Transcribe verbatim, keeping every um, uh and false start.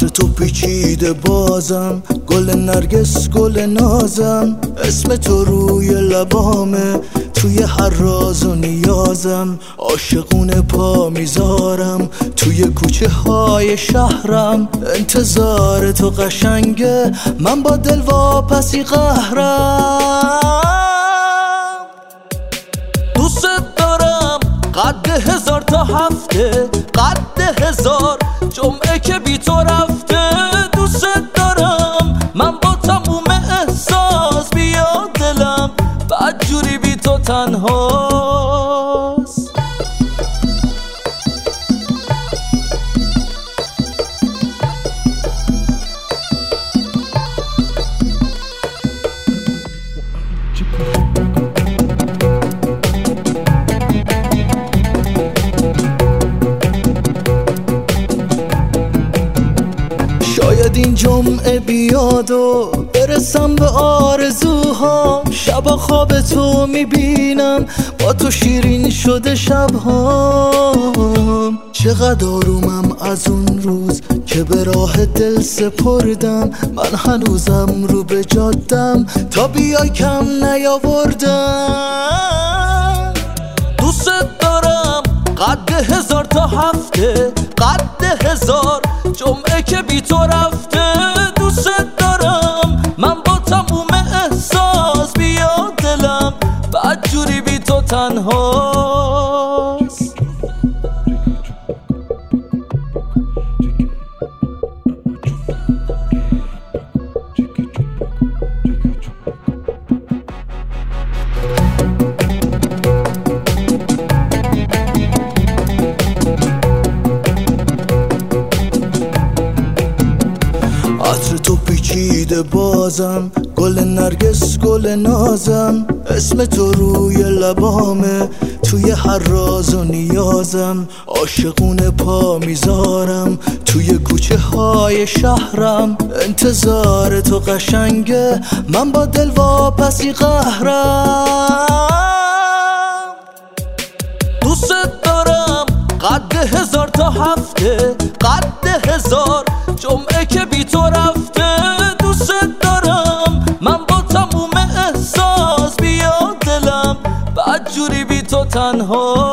عطر تو پیچیده بازم، گل نرگس گل نازم، اسم تو روی لبامه توی هر راز و نیازم. عاشقونه پا میذارم توی کوچه های شهرم، انتظار تو قشنگه من با دل واپسی قهرم. دوست دارم قد هزار تا هفته، قد هزار جمعه که بی تو رفته. دوست دارم من با تموم احساس، بیا دلم بعد جوری بی تو تنهاست. شاید این جمعه بیاد و برسم به آرزوها، شبا خواب تو میبینم با تو شیرین شده شبهام. چقدر آرومم از اون روز که به راه دل سپردم، من هنوزم رو به جادم تا بیای کم نیاوردم. دوست دارم قد هزار تا هفته، قد هزار جمعه که بی تو رفته. دوست دارم من با تموم احساس، بیا دلم بعد جوری بی تو تنهاست. عطر تو پیچیده بازم، گل نرگس گل نازم، اسم تو روی لبامه توی هر راز و نیازم. عاشقونه پا میذارم توی کوچه های شهرم، انتظار تو قشنگه من با دل واپسی قهرم. دوست دارم قد هزار تا هفته، قد هزار جمعه که بی تو رفته. دوست دارم من با تموم احساس، بیا دلم بعد جوری بی تو تنها.